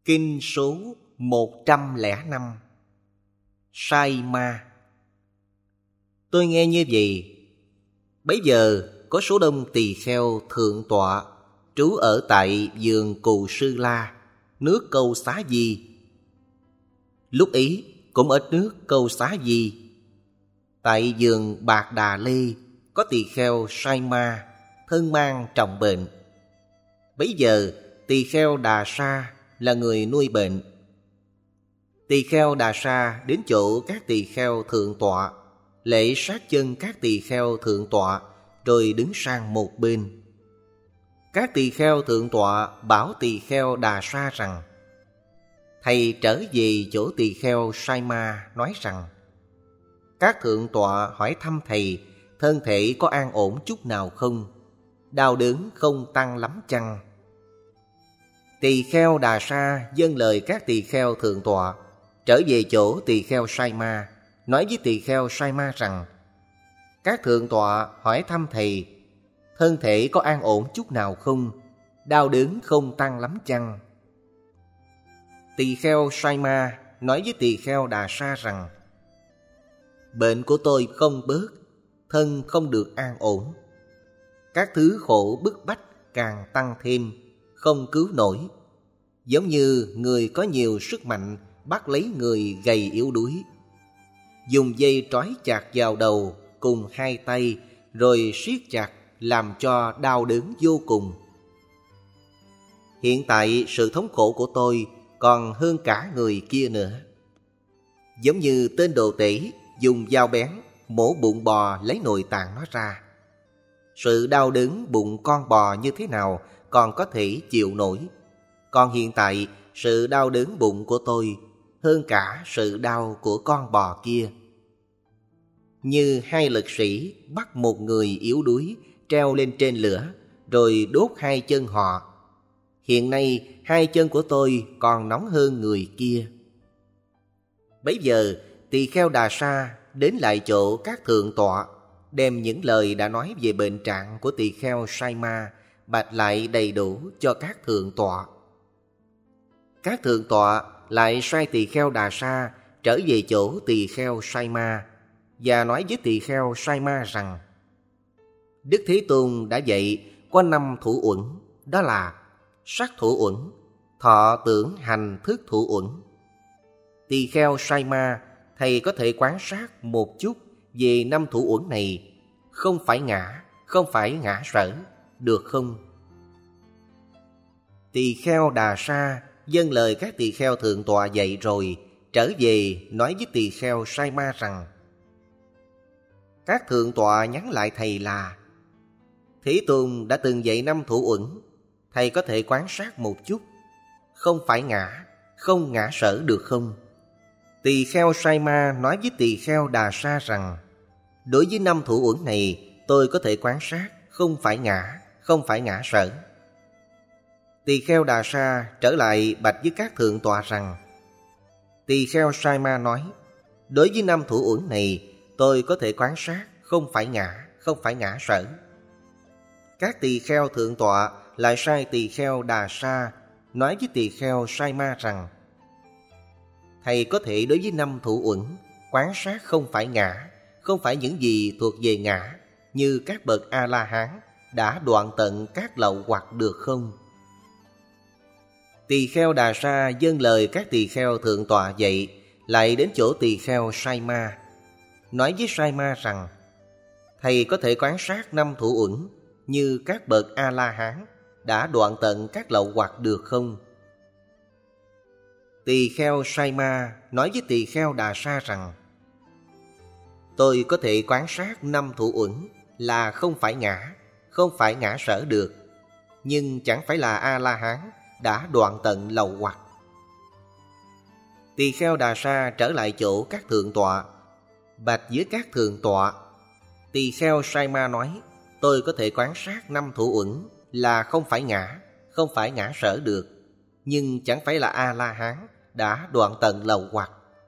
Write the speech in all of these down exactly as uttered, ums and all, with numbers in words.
Kinh số một trăm lẻ năm. Sai ma. Tôi nghe như vậy. Bấy giờ có số đông tỳ kheo thượng tọa trú ở tại vườn Cù Sư La, nước Câu Xá Di. Lúc ấy cũng ở nước Câu Xá Di, tại vườn Bạc Đà Lê, có tỳ kheo Sai Ma thân mang trọng bệnh. Bấy giờ tỳ kheo Đà Sa là người nuôi bệnh. Tỳ kheo Đà Sa đến chỗ các tỳ kheo thượng tọa, lễ sát chân các tỳ kheo thượng tọa, rồi đứng sang một bên. Các tỳ kheo thượng tọa bảo tỳ kheo Đà Sa rằng: thầy trở về chỗ tỳ kheo Sai Ma nói rằng: các thượng tọa hỏi thăm thầy, thân thể có an ổn chút nào không? Đau đớn không tăng lắm chăng? Tỳ kheo Đà Sa dâng lời các tỳ kheo thượng tọa, trở về chỗ tỳ kheo Sai Ma, nói với tỳ kheo Sai Ma rằng: các thượng tọa hỏi thăm thầy, thân thể có an ổn chút nào không? Đau đớn không tăng lắm chăng? Tỳ kheo Sai Ma nói với tỳ kheo Đà Sa rằng: bệnh của tôi không bớt, thân không được an ổn. Các thứ khổ bức bách càng tăng thêm, không cứu nổi. Giống như người có nhiều sức mạnh bắt lấy người gầy yếu đuối, dùng dây trói chặt vào đầu cùng hai tay, rồi siết chặt làm cho đau đớn vô cùng. Hiện tại sự thống khổ của tôi còn hơn cả người kia nữa. Giống như tên đồ tể dùng dao bén mổ bụng bò lấy nội tạng nó ra. Sự đau đớn bụng con bò như thế nào còn có thể chịu nổi. Còn hiện tại sự đau đớn bụng của tôi hơn cả sự đau của con bò kia. Như hai lực sĩ bắt một người yếu đuối treo lên trên lửa, rồi đốt hai chân họ. Hiện nay hai chân của tôi còn nóng hơn người kia. Bấy giờ tỳ kheo Đà Sa đến lại chỗ các thượng tọa, đem những lời đã nói về bệnh trạng của tỳ kheo Sai Ma bạch lại đầy đủ cho các thượng tọa. Các thượng tọa lại sai tỳ kheo Đà Sa trở về chỗ tỳ kheo Sai Ma, và nói với tỳ kheo Sai Ma rằng: Đức Thế Tôn đã dạy có năm thủ uẩn, đó là sắc thủ uẩn, thọ tưởng hành thức thủ uẩn. Tỳ kheo Sai Ma, thầy có thể quan sát một chút về năm thủ uẩn này, không phải ngã, không phải ngã sở, được không? Tỳ kheo Đà Sa dâng lời các tỳ kheo thượng tọa dạy rồi, trở về nói với tỳ kheo Sai Ma rằng: các thượng tọa nhắn lại thầy là: Thế Tôn đã từng dạy năm thủ uẩn, thầy có thể quan sát một chút, không phải ngã, không ngã sở, được không? Tỳ kheo Sai Ma nói với tỳ kheo Đà Sa rằng: đối với năm thủ uẩn này, tôi có thể quan sát, không phải ngã, không phải ngã sở. Tỳ kheo Đà Sa trở lại bạch với các thượng tọa rằng: tỳ kheo Sai Ma nói, đối với năm thủ uẩn này, tôi có thể quan sát, không phải ngã, không phải ngã sở. Các tỳ kheo thượng tọa lại sai tỳ kheo Đà Sa nói với tỳ kheo Sai Ma rằng: thầy có thể đối với năm thủ uẩn quan sát không phải ngã, không phải những gì thuộc về ngã, như các bậc A-la-hán đã đoạn tận các lậu hoặc, được không? Tỳ kheo Đà Sa dâng lời các tỳ kheo thượng tọa dạy, lại đến chỗ tỳ kheo Sai Ma, nói với Sai Ma rằng: thầy có thể quan sát năm thủ uẩn như các bậc A-la-hán đã đoạn tận các lậu hoặc, được không? Tỳ kheo Sai Ma nói với tỳ kheo Đà Sa rằng: tôi có thể quan sát năm thủ uẩn là không phải ngã, không phải ngã sở, được, nhưng chẳng phải là A-la-hán đã đoạn tận lậu hoặc. Tỳ kheo Đà Sa trở lại chỗ các thượng tọa, bạch với các thượng tọa. Tỳ kheo Sai Ma nói: tôi có thể quan sát năm thủ uẩn là không phải ngã, không phải ngã sở, được, nhưng chẳng phải là A-la-hán đã đoạn tận lậu hoặc.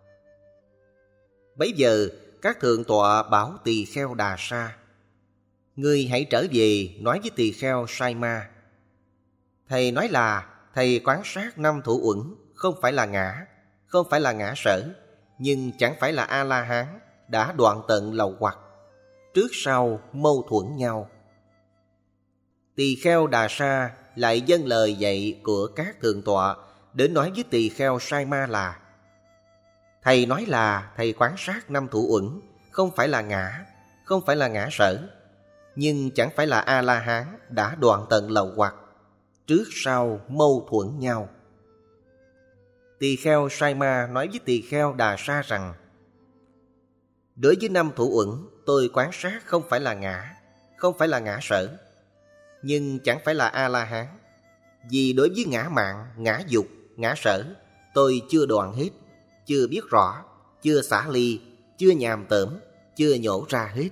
Bấy giờ các thượng tọa bảo tỳ kheo Đà Sa: ngươi hãy trở về nói với tỳ kheo Sai Ma, thầy nói là thầy quan sát năm thủ uẩn không phải là ngã, không phải là ngã sở, nhưng chẳng phải là A-la-hán, đã đoạn tận lậu hoặc, trước sau mâu thuẫn nhau. Tỳ kheo Đà Sa lại dâng lời dạy của các thượng tọa đến nói với tỳ kheo Sai Ma là: thầy nói là thầy quán sát năm thủ uẩn không phải là ngã, không phải là ngã sở, nhưng chẳng phải là A-la-hán, đã đoạn tận lậu hoặc, trước sau mâu thuẫn nhau. Tỳ kheo Sai Ma nói với tỳ kheo Đà Sa rằng: đối với năm thủ uẩn, tôi quán sát không phải là ngã, không phải là ngã sở, nhưng chẳng phải là A-la-hán. Vì đối với ngã mạn, ngã dục, ngã sở, tôi chưa đoạn hết, chưa biết rõ, chưa xả ly, chưa nhàm tởm, chưa nhổ ra hết.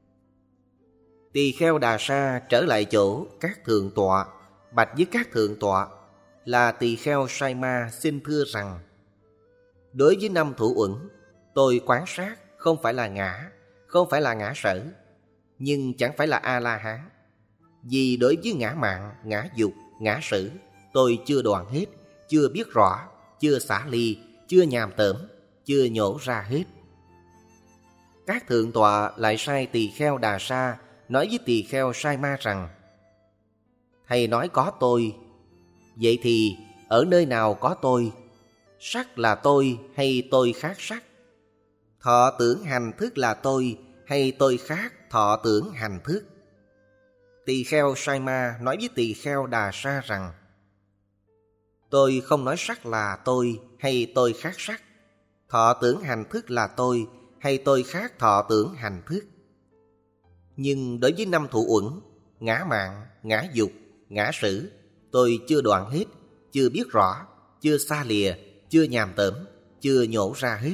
Tỳ kheo Đà Sa trở lại chỗ các thượng tọa, bạch với các thượng tọa là tỳ kheo Sai Ma xin thưa rằng: đối với năm thủ uẩn, tôi quán sát không phải là ngã, không phải là ngã sở, nhưng chẳng phải là A-la-hán. Vì đối với ngã mạn, ngã dục, ngã sử, tôi chưa đoạn hết, chưa biết rõ, chưa xả ly, chưa nhàm tởm, chưa nhổ ra hết. Các thượng tọa lại sai tỳ kheo Đà Sa nói với tỳ kheo Sai Ma rằng: thầy nói có tôi, vậy thì ở nơi nào có tôi? Sắc là tôi hay tôi khác sắc? Thọ tưởng hành thức là tôi hay tôi khác thọ tưởng hành thức? Tỳ kheo Sai Ma nói với tỳ kheo Đà Sa rằng: tôi không nói sắc là tôi hay tôi khác sắc, thọ tưởng hành thức là tôi hay tôi khác thọ tưởng hành thức. Nhưng đối với năm thủ uẩn, ngã mạn, ngã dục, ngã sử, tôi chưa đoạn hết, chưa biết rõ, chưa xa lìa, chưa nhàm tởm, chưa nhổ ra hết.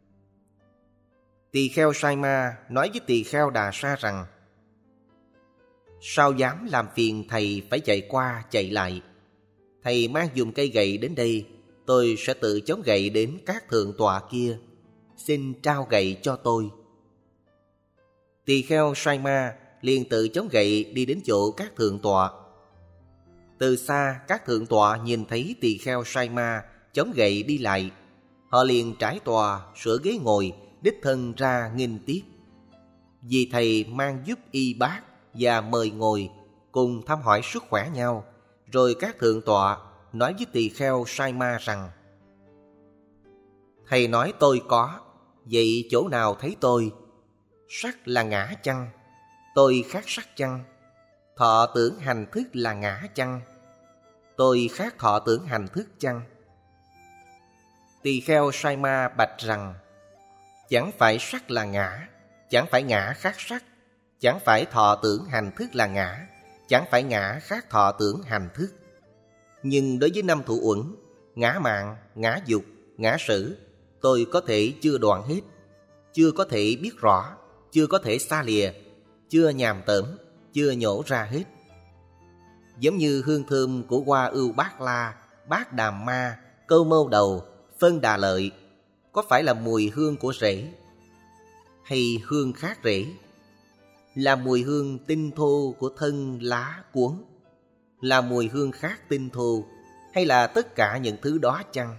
Tỳ kheo Sai Ma nói với tỳ kheo Đà Sa rằng: sao dám làm phiền thầy phải chạy qua chạy lại? Thầy mang dùng cây gậy đến đây, tôi sẽ tự chống gậy đến các thượng tọa kia. Xin trao gậy cho tôi. Tỳ kheo Sai Ma liền tự chống gậy đi đến chỗ các thượng tọa. Từ xa các thượng tọa nhìn thấy tỳ kheo Sai Ma chống gậy đi lại, họ liền trải tòa sửa ghế ngồi, đích thân ra nghênh tiếp. Vì thầy mang giúp y bát và mời ngồi, cùng thăm hỏi sức khỏe nhau. Rồi các thượng tọa nói với tỳ kheo Sai Ma rằng: thầy nói tôi có, vậy chỗ nào thấy tôi? Sắc là ngã chăng? Tôi khác sắc chăng? Thọ tưởng hành thức là ngã chăng? Tôi khác thọ tưởng hành thức chăng? Tỳ kheo Sai Ma bạch rằng: chẳng phải sắc là ngã, chẳng phải ngã khác sắc, chẳng phải thọ tưởng hành thức là ngã, chẳng phải ngã khác thọ tưởng hành thức. Nhưng đối với năm thủ uẩn, ngã mạn, ngã dục, ngã sử, tôi có thể chưa đoạn hết, chưa có thể biết rõ, chưa có thể xa lìa, chưa nhàm tởm, chưa nhổ ra hết. Giống như hương thơm của hoa ưu bát la, bát đàm ma, câu mâu đầu, phân đà lợi, có phải là mùi hương của rễ hay hương khác rễ? Là mùi hương tinh thô của thân lá cuốn? Là mùi hương khác tinh thô, hay là tất cả những thứ đó chăng?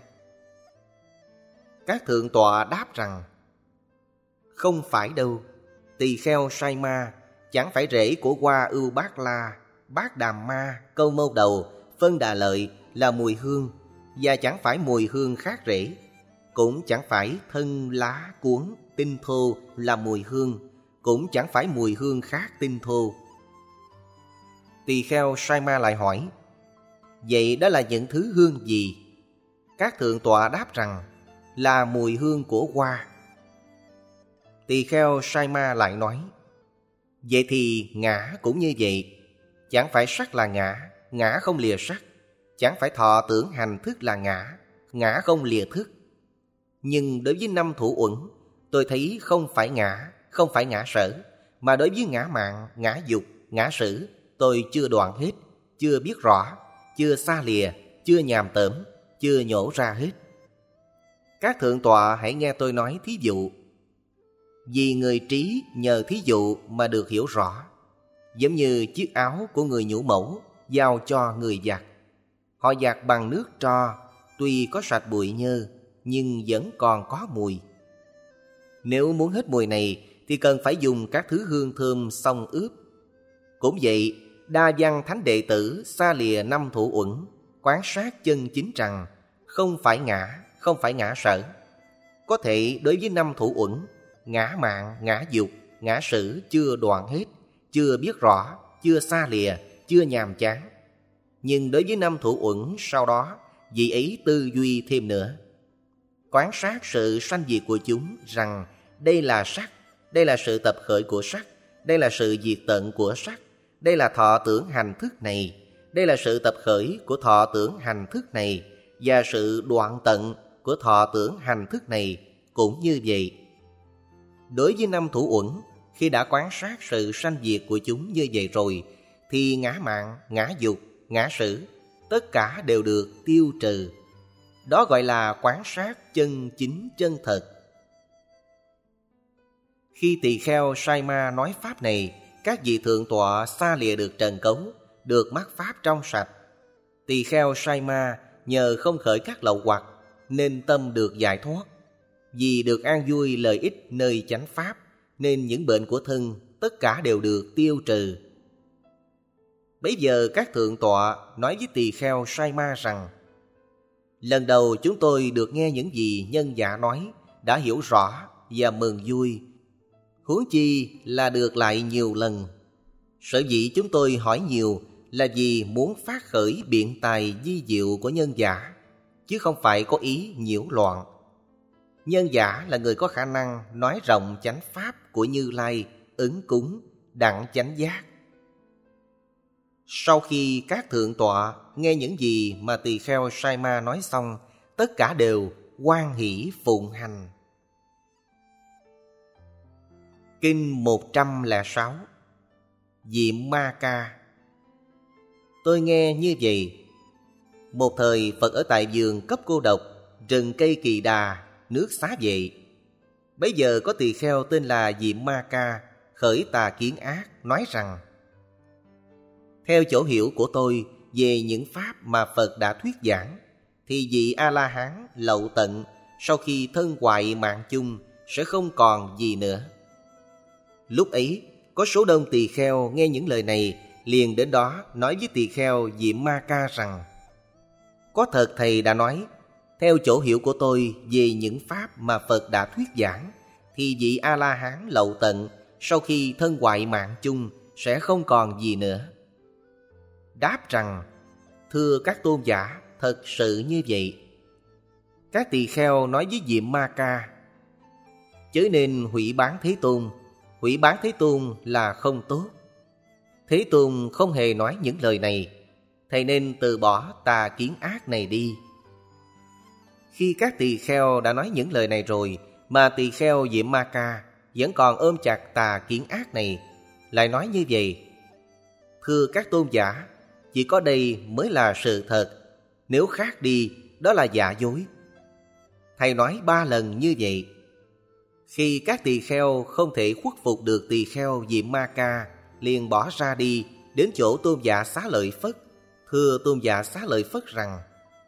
Các thượng tọa đáp rằng: không phải đâu. Tỳ kheo Sai Ma, chẳng phải rễ của hoa ưu bát la, bát đàm ma, câu mâu đầu, phân đà lợi là mùi hương, và chẳng phải mùi hương khác rễ, cũng chẳng phải thân lá cuốn tinh thô là mùi hương, cũng chẳng phải mùi hương khác tinh thô. Tỳ kheo Sai Ma lại hỏi: vậy đó là những thứ hương gì? Các thượng tọa đáp rằng: là mùi hương của hoa. Tỳ kheo Sai Ma lại nói: vậy thì ngã cũng như vậy. Chẳng phải sắc là ngã, ngã không lìa sắc. Chẳng phải thọ tưởng hành thức là ngã, ngã không lìa thức. Nhưng đối với năm thủ uẩn, tôi thấy không phải ngã, không phải ngã sở, mà đối với ngã mạn, ngã dục, ngã sử, tôi chưa đoạn hết, chưa biết rõ, chưa xa lìa, chưa nhàm tởm, chưa nhổ ra hết. Các thượng tọa hãy nghe tôi nói thí dụ. Vì người trí nhờ thí dụ mà được hiểu rõ. Giống như chiếc áo của người nhũ mẫu giao cho người giặt. Họ giặt bằng nước tro, tuy có sạch bụi nhơ nhưng vẫn còn có mùi. Nếu muốn hết mùi này thì cần phải dùng các thứ hương thơm xông ướp. Cũng vậy, đa văn thánh đệ tử xa lìa năm thủ uẩn, quán sát chân chính rằng không phải ngã, không phải ngã sở. Có thể đối với năm thủ uẩn, ngã mạn, ngã dục, ngã sử chưa đoạn hết, chưa biết rõ, chưa xa lìa, chưa nhàm chán. Nhưng đối với năm thủ uẩn sau đó, vị ấy tư duy thêm nữa. Quán sát sự sanh diệt của chúng rằng đây là sắc, đây là sự tập khởi của sắc, đây là sự diệt tận của sắc, đây là thọ tưởng hành thức này, đây là sự tập khởi của thọ tưởng hành thức này, và sự đoạn tận của thọ tưởng hành thức này cũng như vậy. Đối với năm thủ uẩn, khi đã quán sát sự sanh diệt của chúng như vậy rồi, thì ngã mạn, ngã dục, ngã sử, tất cả đều được tiêu trừ. Đó gọi là quán sát chân chính chân thật. Khi tỳ kheo Sai Ma nói pháp này, các vị thượng tọa xa lìa được trần cấu, được mắc pháp trong sạch. Tỳ kheo Sai Ma nhờ không khởi các lậu hoặc nên tâm được giải thoát. Vì được an vui lợi ích nơi chánh pháp, nên những bệnh của thân tất cả đều được tiêu trừ. Bấy giờ các thượng tọa nói với tỳ kheo Sai Ma rằng: lần đầu chúng tôi được nghe những gì nhân giả nói, đã hiểu rõ và mừng vui. Huống chi là được lại nhiều lần. Sở dĩ chúng tôi hỏi nhiều là vì muốn phát khởi biện tài vi diệu của nhân giả, chứ không phải có ý nhiễu loạn. Nhân giả là người có khả năng nói rộng chánh pháp của Như Lai, ứng cúng, đặng chánh giác. Sau khi các thượng tọa nghe những gì mà tỳ kheo Sai Ma nói xong, tất cả đều hoan hỷ phụng hành. Kinh một trăm lẻ sáu Diệm Ma Ca. Tôi nghe như vậy. Một thời Phật ở tại vườn Cấp Cô Độc, rừng cây Kỳ Đà, nước Xá Vệ. Bấy giờ có tỳ kheo tên là Diệm Ma Ca khởi tà kiến ác, nói rằng: theo chỗ hiểu của tôi về những pháp mà Phật đã thuyết giảng, thì vị A-la-hán lậu tận sau khi thân hoại mạng chung sẽ không còn gì nữa. Lúc ấy, có số đông tỳ kheo nghe những lời này, liền đến đó nói với tỳ kheo Diệm Ma Ca rằng: có thật thầy đã nói, theo chỗ hiểu của tôi về những pháp mà Phật đã thuyết giảng, thì vị A-la-hán lậu tận sau khi thân hoại mạng chung sẽ không còn gì nữa. Đáp rằng: thưa các tôn giả, thật sự như vậy. Các tỳ kheo nói với Diệm Ma Ca: chớ nên hủy bán Thế Tôn. Hủy bán Thế Tôn là không tốt. Thế Tôn không hề nói những lời này. Thầy nên từ bỏ tà kiến ác này đi. Khi các tỳ kheo đã nói những lời này rồi, mà tỳ kheo Diệm Ma Ca vẫn còn ôm chặt tà kiến ác này, lại nói như vậy: thưa các tôn giả, chỉ có đây mới là sự thật, nếu khác đi, đó là giả dối. Thầy nói ba lần như vậy. Khi các tỳ kheo không thể khuất phục được tỳ kheo Diệm Ma Ca, liền bỏ ra đi đến chỗ tôn giả Xá Lợi Phất, thưa tôn giả Xá Lợi Phất rằng: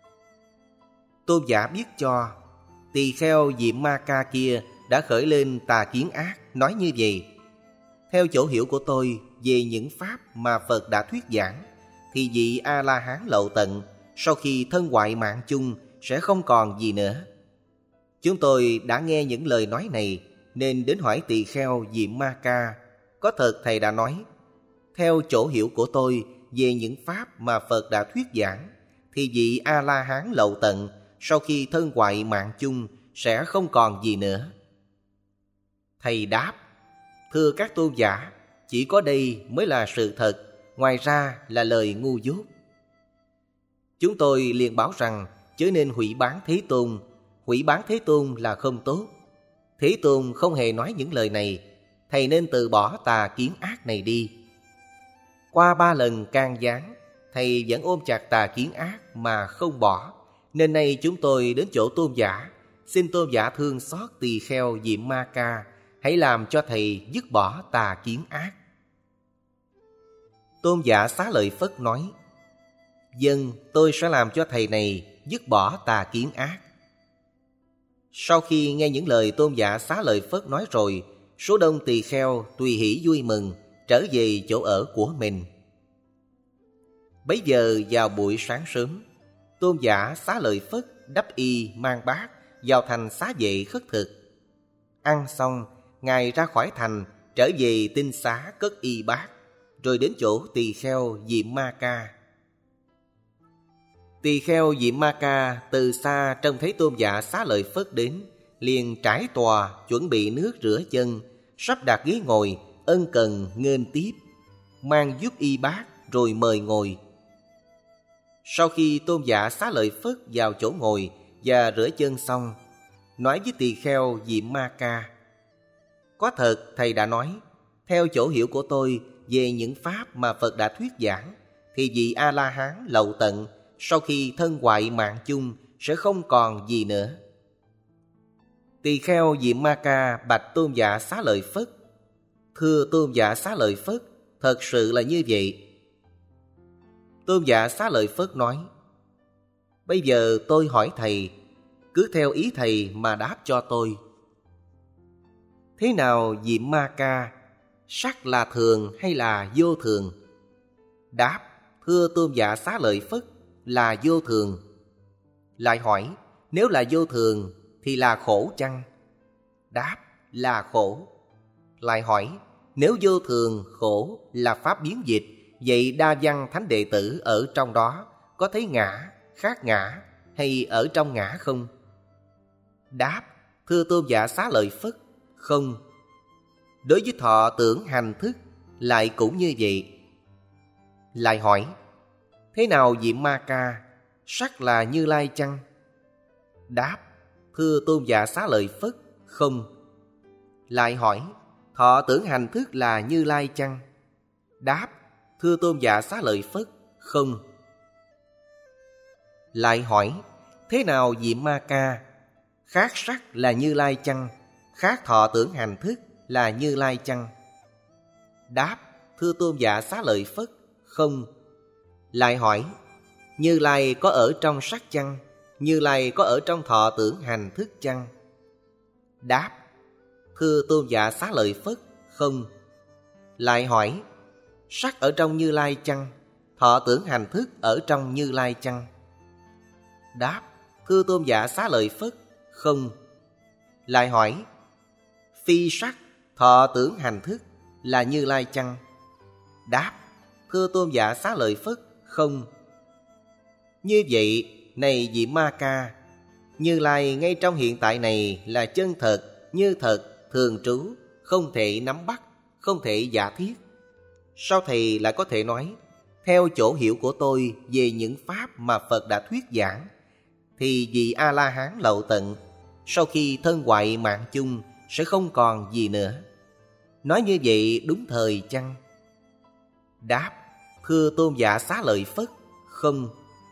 tôn giả biết cho, tỳ kheo Diệm Ma Ca kia đã khởi lên tà kiến ác, nói như vậy. Theo chỗ hiểu của tôi về những pháp mà Phật đã thuyết giảng, thì vị A-la-hán lậu tận sau khi thân hoại mạng chung sẽ không còn gì nữa. Chúng tôi đã nghe những lời nói này, nên đến hỏi tỳ kheo Diệm Ma Ca: có thật thầy đã nói, theo chỗ hiểu của tôi về những pháp mà Phật đã thuyết giảng, thì vị A-la-hán lậu tận sau khi thân hoại mạng chung sẽ không còn gì nữa. Thầy đáp: thưa các tôn giả, chỉ có đây mới là sự thật, ngoài ra là lời ngu dốt. Chúng tôi liền bảo rằng chớ nên hủy bán Thế Tôn. Hủy bán Thế Tôn là không tốt. Thế Tôn không hề nói những lời này. Thầy nên từ bỏ tà kiến ác này đi. Qua ba lần can gián, thầy vẫn ôm chặt tà kiến ác mà không bỏ, nên nay chúng tôi đến chỗ tôn giả, xin tôn giả thương xót tỳ kheo Diệm Ma Ca, hãy làm cho thầy dứt bỏ tà kiến ác. Tôn giả Xá Lợi Phất nói: vâng, tôi sẽ làm cho thầy này dứt bỏ tà kiến ác. Sau khi nghe những lời Tôn giả Xá Lợi Phất nói rồi, số đông tỳ kheo tùy hỷ vui mừng, trở về chỗ ở của mình. Bấy giờ vào buổi sáng sớm, Tôn giả Xá Lợi Phất đắp y mang bát vào thành xá vệ khất thực. Ăn xong, Ngài ra khỏi thành, trở về tinh xá cất y bát, rồi đến chỗ tỳ kheo Diệm Ma Ca. Tỳ kheo Diệm Ma Ca từ xa trông thấy Tôn giả Xá Lợi Phất đến, liền trải tòa chuẩn bị nước rửa chân, sắp đặt ghế ngồi, ân cần nghênh tiếp, mang giúp y bát rồi mời ngồi. Sau khi Tôn giả Xá Lợi Phất vào chỗ ngồi và rửa chân xong, nói với tỳ kheo Diệm Ma Ca: có thật thầy đã nói, theo chỗ hiểu của tôi về những pháp mà Phật đã thuyết giảng, thì vị A-la-hán lậu tận sau khi thân hoại mạng chung sẽ không còn gì nữa. Tỳ kheo Diệm Ma Ca bạch Tôn giả Xá Lợi Phất: thưa Tôn giả Xá Lợi Phất, thật sự là như vậy. Tôn giả Xá Lợi Phất nói: bây giờ tôi hỏi thầy, cứ theo ý thầy mà đáp cho tôi. Thế nào Diệm Ma Ca, sắc là thường hay là vô thường? Đáp: thưa Tôn giả Xá Lợi Phất, là vô thường. Lại hỏi: nếu là vô thường thì là khổ chăng? Đáp: là khổ. Lại hỏi: nếu vô thường khổ là pháp biến dịch, vậy Đa Văn thánh đệ tử ở trong đó có thấy ngã, khác ngã hay ở trong ngã không? Đáp: thưa Tôn giả Xá Lợi Phất, không. Đối với thọ tưởng hành thức lại cũng như vậy. Lại hỏi: thế nào Diệm Ma Ca, sắc là Như Lai chăng? Đáp: thưa Tôn giả Xá Lợi Phất, không. Lại hỏi: thọ tưởng hành thức là Như Lai chăng? Đáp: thưa Tôn giả Xá Lợi Phất, không. Lại hỏi: thế nào Diệm Ma Ca, khác sắc là Như Lai chăng? Khác thọ tưởng hành thức là Như Lai chăng? Đáp: thưa Tôn giả Xá Lợi Phất, không. Lại hỏi: Như Lai có ở trong sắc chăng? Như Lai có ở trong thọ tưởng hành thức chăng? Đáp: thưa Tôn giả Xá Lợi Phất, không. Lại hỏi: sắc ở trong Như Lai chăng? Thọ tưởng hành thức ở trong Như Lai chăng? Đáp: thưa Tôn giả Xá Lợi Phất, không. Lại hỏi: phi sắc, thọ tưởng hành thức là Như Lai chăng? Đáp: thưa Tôn giả Xá Lợi Phất, không. Như vậy, này Diệm Ma Ca, Như Lai ngay trong hiện tại này là chân thật, như thật, thường trú, không thể nắm bắt, không thể giả thiết. Sao thầy lại có thể nói, theo chỗ hiểu của tôi về những pháp mà Phật đã thuyết giảng, thì vị A-la-hán lậu tận sau khi thân hoại mạng chung sẽ không còn gì nữa? Nói như vậy đúng thời chăng? Đáp: thưa Tôn giả Xá Lợi Phất, không.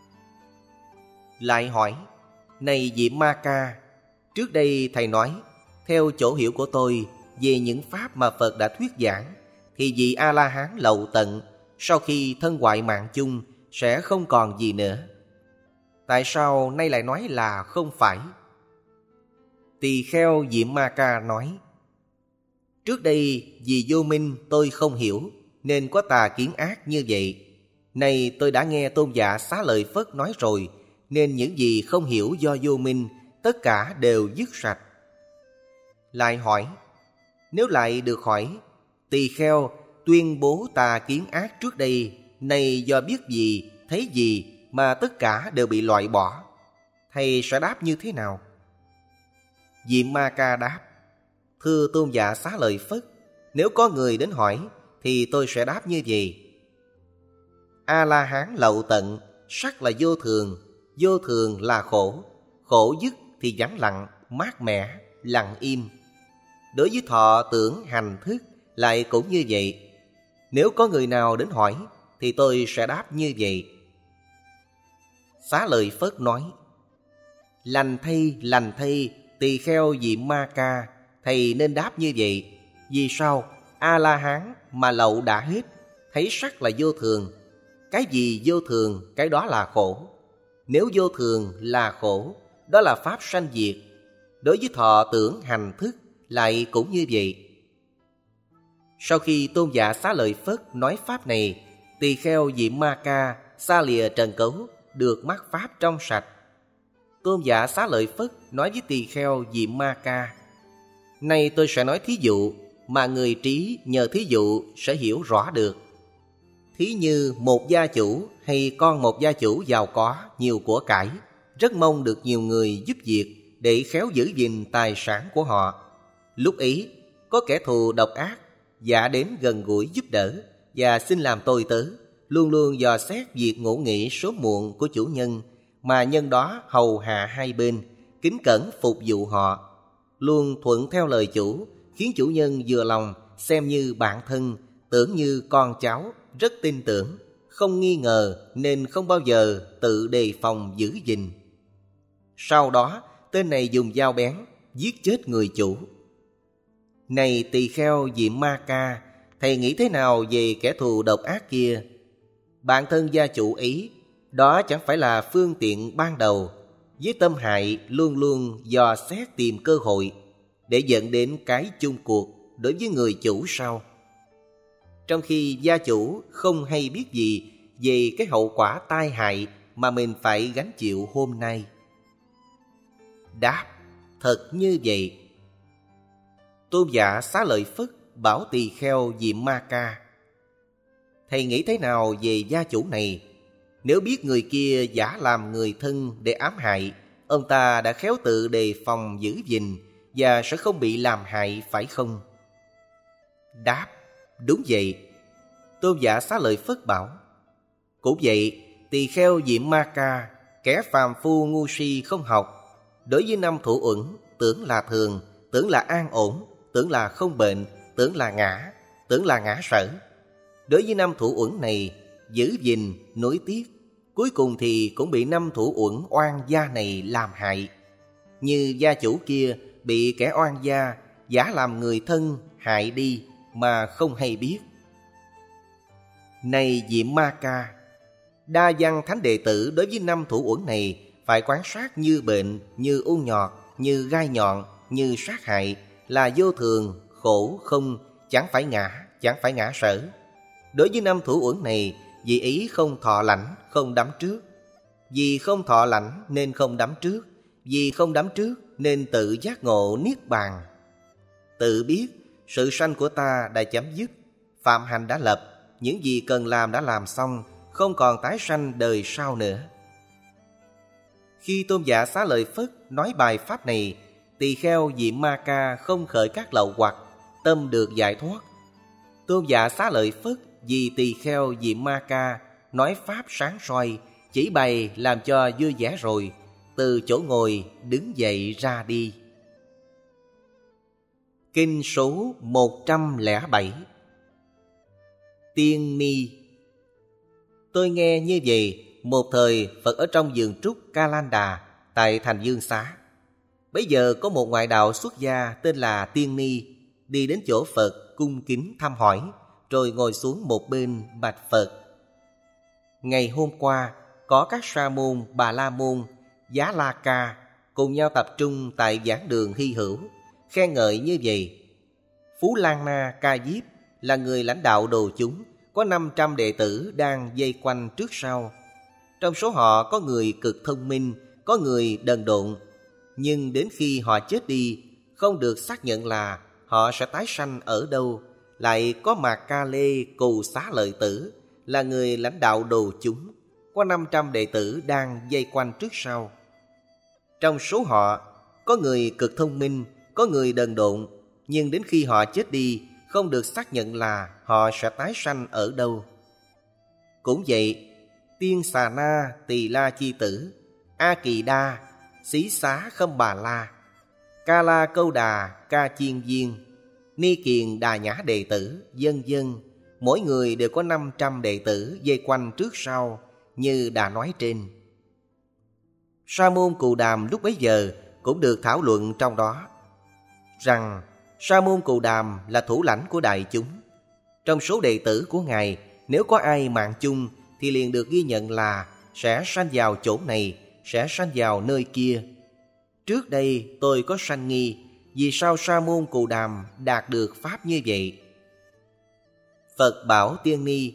Lại hỏi: này Diệm Ma Ca, trước đây thầy nói, theo chỗ hiểu của tôi về những pháp mà Phật đã thuyết giảng, thì vị A-la-hán lậu tận sau khi thân hoại mạng chung sẽ không còn gì nữa. Tại sao nay lại nói là không phải? Tỳ kheo Diệm Ma Ca nói: trước đây vì vô minh tôi không hiểu, nên có tà kiến ác như vậy. Nay tôi đã nghe Tôn giả Xá Lợi Phất nói rồi, nên những gì không hiểu do vô minh, tất cả đều dứt sạch. Lại hỏi: nếu lại được hỏi, tỳ kheo tuyên bố tà kiến ác trước đây, nay do biết gì, thấy gì mà tất cả đều bị loại bỏ, thầy sẽ đáp như thế nào? Diệm Ma Ca đáp: thưa Tôn giả Xá Lợi Phất, nếu có người đến hỏi thì tôi sẽ đáp như vậy. A-la-hán lậu tận, sắc là vô thường, vô thường là khổ, khổ dứt thì vắng lặng, mát mẻ, lặng im. Đối với thọ tưởng hành thức lại cũng như vậy. Nếu có người nào đến hỏi thì tôi sẽ đáp như vậy. Xá Lợi Phất nói: lành thay, lành thay, tỳ kheo Diệm Ma Ca, thầy nên đáp như vậy. Vì sao? A-la-hán mà lậu đã hết, thấy sắc là vô thường. Cái gì vô thường, cái đó là khổ. Nếu vô thường là khổ, đó là pháp sanh diệt. Đối với thọ tưởng hành thức lại cũng như vậy. Sau khi Tôn giả Xá Lợi Phất nói pháp này, tỳ kheo Diệm Ma Ca xa lìa trần cấu, được mắc pháp trong sạch. Tôn giả Xá Lợi Phất nói với tỳ kheo Diệm Ma Ca: nay tôi sẽ nói thí dụ mà người trí nhờ thí dụ sẽ hiểu rõ được. Thí như một gia chủ hay con một gia chủ giàu có, nhiều của cải, rất mong được nhiều người giúp việc để khéo giữ gìn tài sản của họ. Lúc ấy, có kẻ thù độc ác giả đến gần gũi giúp đỡ và xin làm tôi tớ, luôn luôn dò xét việc ngủ nghỉ sớm muộn của chủ nhân, mà nhân đó hầu hạ hai bên, kính cẩn phục vụ họ, luôn thuận theo lời chủ, khiến chủ nhân vừa lòng, xem như bạn thân, tưởng như con cháu, rất tin tưởng, không nghi ngờ nên không bao giờ tự đề phòng giữ gìn. Sau đó, tên này dùng dao bén giết chết người chủ. Này tỳ kheo Diệm Ma Ca, thầy nghĩ thế nào về kẻ thù độc ác kia? Bản thân gia chủ ấy, đó chẳng phải là phương tiện ban đầu, với tâm hại luôn luôn dò xét tìm cơ hội để dẫn đến cái chung cuộc đối với người chủ sau. Trong khi gia chủ không hay biết gì về cái hậu quả tai hại mà mình phải gánh chịu hôm nay. Đáp: thật như vậy. Tôn giả Xá Lợi Phất bảo tỳ kheo Diệm Ma Ca: thầy nghĩ thế nào về gia chủ này? Nếu biết người kia giả làm người thân để ám hại, ông ta đã khéo tự đề phòng giữ gìn và sẽ không bị làm hại, phải không? Đáp: đúng vậy. Tôn giả Xá Lợi Phất bảo: cũng vậy, tỳ kheo Diệm Ma Ca, kẻ phàm phu ngu si không học, đối với năm thủ uẩn tưởng là thường, tưởng là an ổn, tưởng là không bệnh, tưởng là ngã, tưởng là ngã sở. Đối với năm thủ uẩn này giữ gìn nuối tiếc, cuối cùng thì cũng bị năm thủ uẩn oan gia này làm hại. Như gia chủ kia bị kẻ oan gia giả làm người thân hại đi mà không hay biết. Này Diệm Ma Ca, đa văn thánh đệ tử đối với năm thủ uẩn này phải quan sát như bệnh, như u nhọt, như gai nhọn, như sát hại, là vô thường, khổ, không, chẳng phải ngã, chẳng phải ngã sở. Đối với năm thủ uẩn này, vì ý không thọ lãnh, không đắm trước. Vì không thọ lãnh nên không đắm trước. Vì không đắm trước nên tự giác ngộ niết bàn. Tự biết sự sanh của ta đã chấm dứt, phạm hành đã lập, những gì cần làm đã làm xong, không còn tái sanh đời sau nữa. Khi Tôn giả Xá Lợi Phất nói bài pháp này, tỳ kheo Diệm Ma Ca không khởi các lậu hoặc, tâm được giải thoát. Tôn giả Xá Lợi Phất vì tỳ kheo Diệm Ma Ca nói pháp sáng soi, chỉ bày làm cho vui vẻ rồi, từ chỗ ngồi đứng dậy ra đi. Kinh số một trăm lẻ bảy. Tiên ni. Tôi nghe như vậy, một thời Phật ở trong vườn trúc Ca Lan Đà tại thành Dương Xá. Bấy giờ có một ngoại đạo xuất gia tên là Tiên Ni đi đến chỗ Phật cung kính thăm hỏi, rồi ngồi xuống một bên bạch Phật: ngày hôm qua có các sa môn, bà la môn, Giá La Ca cùng nhau tập trung tại giảng đường hy hữu, khen ngợi như vậy: Phú Lan Na Ca Diếp là người lãnh đạo đồ chúng, có năm trăm đệ tử đang vây quanh trước sau. Trong số họ có người cực thông minh, có người đần độn, nhưng đến khi họ chết đi, không được xác nhận là họ sẽ tái sanh ở đâu. Lại có Mạc Ca Lê Cù Xá Lợi Tử là người lãnh đạo đồ chúng, có năm trăm đệ tử đang vây quanh trước sau. Trong số họ có người cực thông minh, có người đần độn, nhưng đến khi họ chết đi, không được xác nhận là họ sẽ tái sanh ở đâu. Cũng vậy, Tiên Xà Na Tỳ La Chi Tử, A Kỳ Đa, Xí Xá Khâm Bà La, Ca La Câu Đà Ca Chiên Viên, Ni Kiền Đà Nhã đệ tử, vân vân, mỗi người đều có năm trăm đệ tử vây quanh trước sau như đã nói trên. Sa môn Cù Đàm lúc bấy giờ cũng được thảo luận trong đó, rằng Sa môn Cù Đàm là thủ lãnh của đại chúng. Trong số đệ tử của Ngài, nếu có ai mạng chung thì liền được ghi nhận là sẽ sanh vào chỗ này, sẽ sanh vào nơi kia. Trước đây tôi có sanh nghi, vì sao Sa môn Cù Đàm đạt được pháp như vậy? Phật bảo Tiên Ni: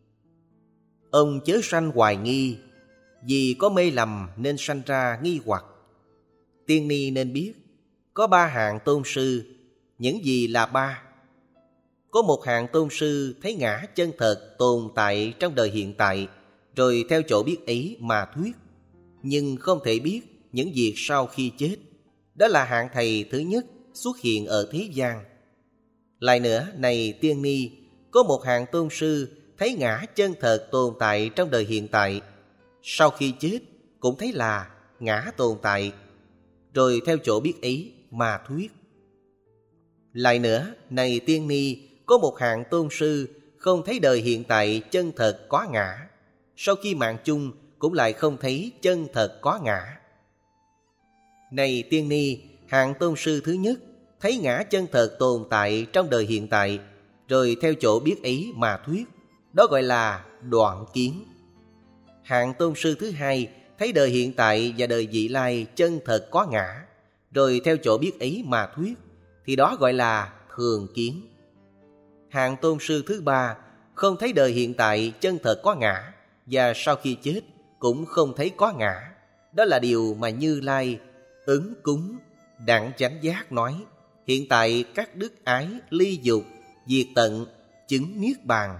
ông chớ sanh hoài nghi, vì có mê lầm nên sanh ra nghi hoặc. Tiên Ni nên biết, có ba hạng tôn sư. Những gì là ba? Có một hạng tôn sư thấy ngã chân thật tồn tại trong đời hiện tại, rồi theo chỗ biết ấy mà thuyết, nhưng không thể biết những việc sau khi chết. Đó là hạng thầy thứ nhất xuất hiện ở thế gian. Lại nữa, này Tiên Ni, có một hạng tôn sư thấy ngã chân thật tồn tại trong đời hiện tại, sau khi chết cũng thấy là ngã tồn tại, rồi theo chỗ biết ấy mà thuyết. Lại nữa, này Tiên Ni, có một hạng tôn sư không thấy đời hiện tại chân thật có ngã, sau khi mạng chung cũng lại không thấy chân thật có ngã. Này Tiên Ni, hạng tôn sư thứ nhất thấy ngã chân thật tồn tại trong đời hiện tại, rồi theo chỗ biết ấy mà thuyết, đó gọi là đoạn kiến. Hạng tôn sư thứ hai thấy đời hiện tại và đời vị lai chân thật có ngã, rồi theo chỗ biết ấy mà thuyết, thì đó gọi là thường kiến. Hạng tôn sư thứ ba không thấy đời hiện tại chân thật có ngã, và sau khi chết cũng không thấy có ngã. Đó là điều mà Như Lai Ứng Cúng Đẳng Chánh Giác nói: hiện tại các đức ái ly dục, diệt tận, chứng niết bàn.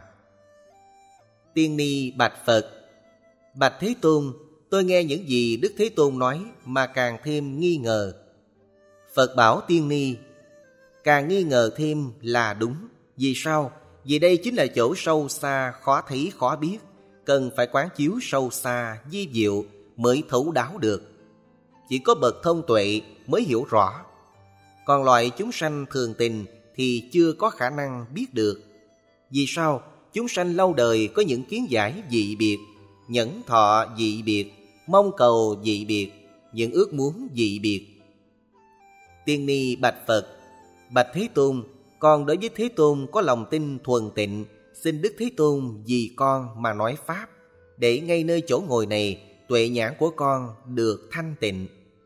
Tiên Ni bạch Phật: bạch Thế Tôn, tôi nghe những gì Đức Thế Tôn nói mà càng thêm nghi ngờ. Phật bảo Tiên Ni: càng nghi ngờ thêm là đúng. Vì sao? Vì đây chính là chỗ sâu xa khó thấy khó biết, cần phải quán chiếu sâu xa vi diệu mới thấu đáo được. Chỉ có bậc thông tuệ mới hiểu rõ, còn loại chúng sanh thường tình thì chưa có khả năng biết được. Vì sao? Chúng sanh lâu đời có những kiến giải dị biệt, nhẫn thọ dị biệt, mong cầu dị biệt, những ước muốn dị biệt. Tiên Ni bạch Phật: bạch Thế Tôn, con đối với Thế Tôn có lòng tin thuần tịnh, xin Đức Thế Tôn vì con mà nói pháp, để ngay nơi chỗ ngồi này tuệ nhãn của con được thanh tịnh.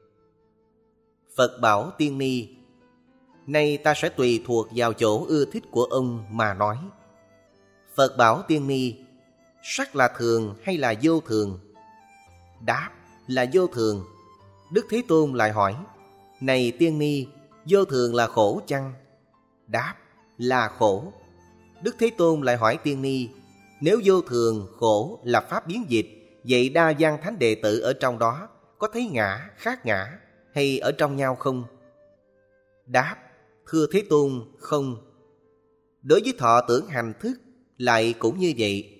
Phật bảo Tiên Ni: nay ta sẽ tùy thuộc vào chỗ ưa thích của ông mà nói. Phật bảo Tiên Ni: sắc là thường hay là vô thường? Đáp là vô thường. Đức Thế Tôn lại hỏi: này Tiên Ni, vô thường là khổ chăng? Đáp là khổ. Đức Thế Tôn lại hỏi Tiên Ni: nếu vô thường khổ là pháp biến dịch, vậy đa văn thánh đệ tử ở trong đó có thấy ngã khác ngã hay ở trong nhau không? Đáp: thưa Thế Tôn, không. Đối với thọ tưởng hành thức lại cũng như vậy.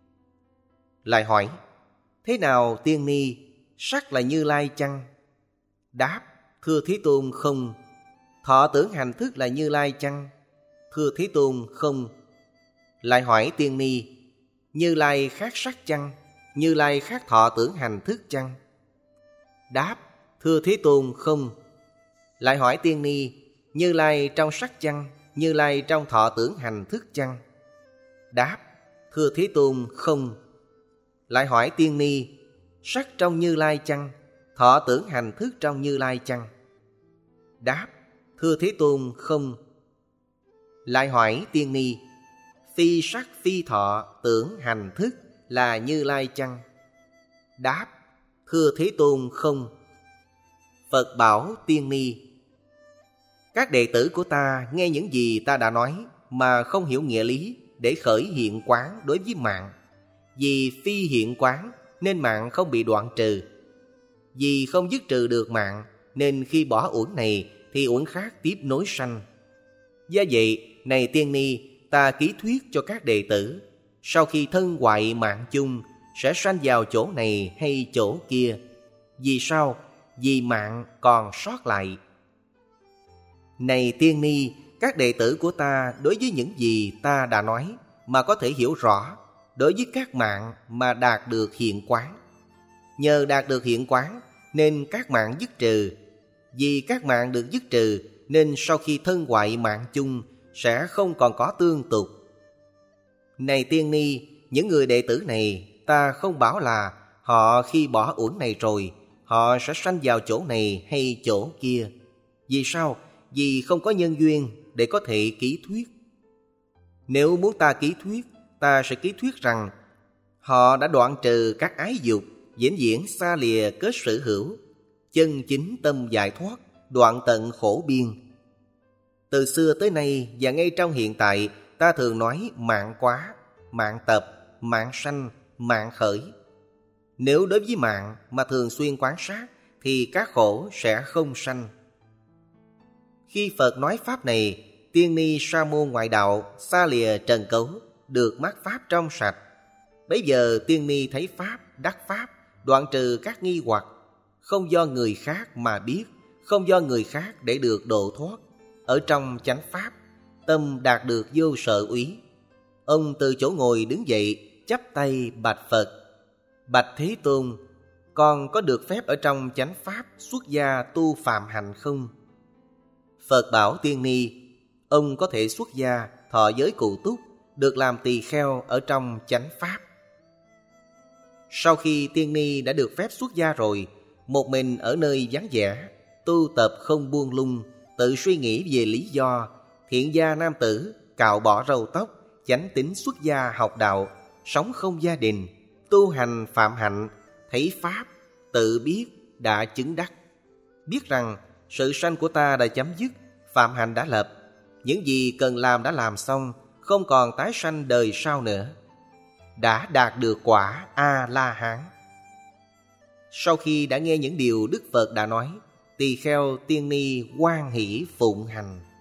Lại hỏi: thế nào Tiên Ni, sắc là Như Lai chăng? Đáp: thưa Thế Tôn, không. Thọ tưởng hành thức là Như Lai chăng? Thưa Thế Tôn, không. Lại hỏi Tiên Ni: Như Lai khác sắc chăng? Như Lai khác thọ tưởng hành thức chăng? Đáp: thưa Thế Tôn, không. Lại hỏi Tiên Ni: Như Lai trong sắc chăng? Như Lai trong thọ tưởng hành thức chăng? Đáp: thưa Thế Tôn, không. Lại hỏi Tiên Ni: sắc trong Như Lai chăng? Thọ tưởng hành thức trong Như Lai chăng? Đáp: thưa Thế Tôn, không. Lại hỏi Tiên Ni: phi sắc phi thọ tưởng hành thức là Như Lai chăng? Đáp: thưa Thế Tôn, không. Phật bảo Tiên Ni: các đệ tử của ta nghe những gì ta đã nói mà không hiểu nghĩa lý để khởi hiện quán đối với mạng. Vì phi hiện quán nên mạng không bị đoạn trừ. Vì không dứt trừ được mạng nên khi bỏ uẩn này thì uẩn khác tiếp nối sanh. Do vậy, này Tiên Ni, ta ký thuyết cho các đệ tử, sau khi thân hoại mạng chung sẽ sanh vào chỗ này hay chỗ kia. Vì sao? Vì mạng còn sót lại. Này Tiên Ni, các đệ tử của ta đối với những gì ta đã nói mà có thể hiểu rõ, đối với các mạng mà đạt được hiện quán. Nhờ đạt được hiện quán nên các mạng dứt trừ. Vì các mạng được dứt trừ nên sau khi thân hoại mạng chung sẽ không còn có tương tục. Này Tiên Ni, những người đệ tử này ta không bảo là Họ khi bỏ uổng này rồi, họ sẽ sanh vào chỗ này hay chỗ kia. Vì sao? Vì không có nhân duyên để có thể ký thuyết. Nếu muốn ta ký thuyết, ta sẽ ký thuyết rằng họ đã đoạn trừ các ái dục, vĩnh viễn xa lìa kết sở hữu, chân chính tâm giải thoát, đoạn tận khổ biên. Từ xưa tới nay và ngay trong hiện tại, ta thường nói mạng quá, mạng tập, mạng sanh, mạng khởi. Nếu đối với mạng mà thường xuyên quán sát thì các khổ sẽ không sanh. Khi Phật nói pháp này, tiên ni sa môn ngoại đạo xa lìa trần cấu, được mắc pháp trong sạch. Bấy giờ tiên ni thấy pháp, đắc pháp, đoạn trừ các nghi hoặc, không do người khác mà biết, không do người khác để được độ thoát. Ở trong chánh pháp, tâm đạt được vô sợ úy. Ông từ chỗ ngồi đứng dậy, chắp tay bạch Phật: Bạch Thế Tôn, con có được phép ở trong chánh pháp xuất gia tu phạm hạnh không? Phật bảo tiên ni: ông có thể xuất gia, thọ giới cụ túc, được làm tỳ kheo ở trong chánh pháp. Sau khi tiên ni đã được phép xuất gia rồi, một mình ở nơi vắng vẻ, tu tập không buông lung, tự suy nghĩ về lý do. Thiện gia nam tử cạo bỏ râu tóc, chánh tín xuất gia học đạo, sống không gia đình, tu hành phạm hạnh, thấy pháp, tự biết, đã chứng đắc. Biết rằng sự sanh của ta đã chấm dứt, phạm hạnh đã lập, những gì cần làm đã làm xong, không còn tái sanh đời sau nữa, đã đạt được quả A-la-hán. Sau khi đã nghe những điều Đức Phật đã nói, tỳ kheo tiên ni hoan hỷ phụng hành.